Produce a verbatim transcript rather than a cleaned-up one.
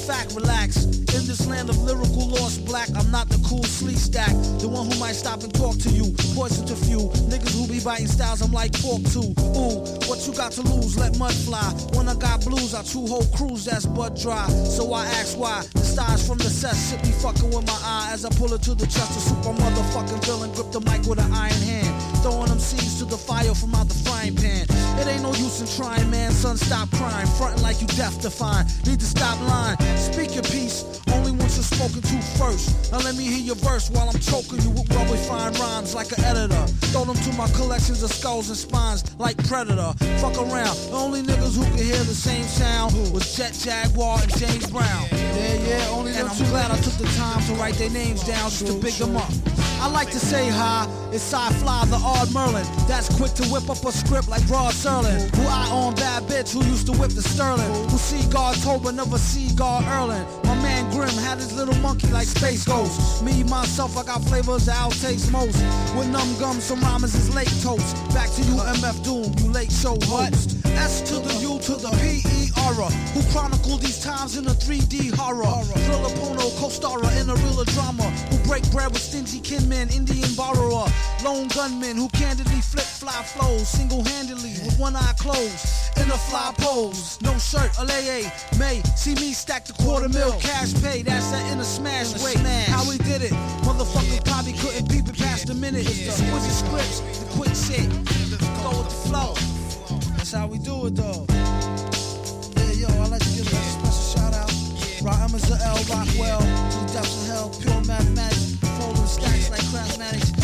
fact, relax. In this land of lyrical lost black, I'm not the cool sleek stack. The one who might stop and talk to you. Poison to few. Niggas who be biting styles, I'm like pork too. Ooh, what you got to lose? Let mud fly. When I got blues, I chew whole crews that's butt dry. So I ask why. The stars from the set shit be fucking with my eye as I pull it to the chest. The super motherfucking villain grip the mic with an iron hand. Throwing them seeds to the fire from out the frying pan. It ain't no use in trying, man. Son, stop crying. Frontin' like you deaf to find. Need to stop lying. Speak your piece. Only once you're spoken to first. Now let me hear your verse while I'm choking you with rubber fine rhymes like an editor. Throw them to my collections of skulls and spines like Predator. Fuck around. The only niggas who can hear the same sound was Jet Jaguar and James Brown. Yeah, yeah, only and I'm glad I took the time to write their names down just to big them up. I like to say hi, it's Sci-Fly, the Ard Merlin. That's quick to whip up a script like Rod Serling. Who I on bad bitch who used to whip the Sterling. Who Seagull Tober, never Seagull Erlin. My man Grimm had his little monkey like Space Ghost. Me, myself, I got flavors that I'll taste most. With numb gum, some rhymes is late toast. Back to you, M F Doom, you late show host. S to the U to the P E R. Who chronicle these times in a three D horror. Thriller Pono, co-starrer in a real drama. Who break bread with stingy kinmen, Indian borrower. Lone gunman who candidly flip fly flows. Single-handedly with one eye closed. In a fly pose. No shirt, a lay May see me stack the quarter mil cash pay. That's that in a smash way. How we did it. Motherfuckers probably couldn't peep it past a minute. Switching scripts, the quick shit. Go with the flow. That's how we do it though. Yeah, yo, I'd like to give a special shout out. Rahm L, Rockwell, to the depths of hell, pure mathematics, folding stacks like Craftmatics.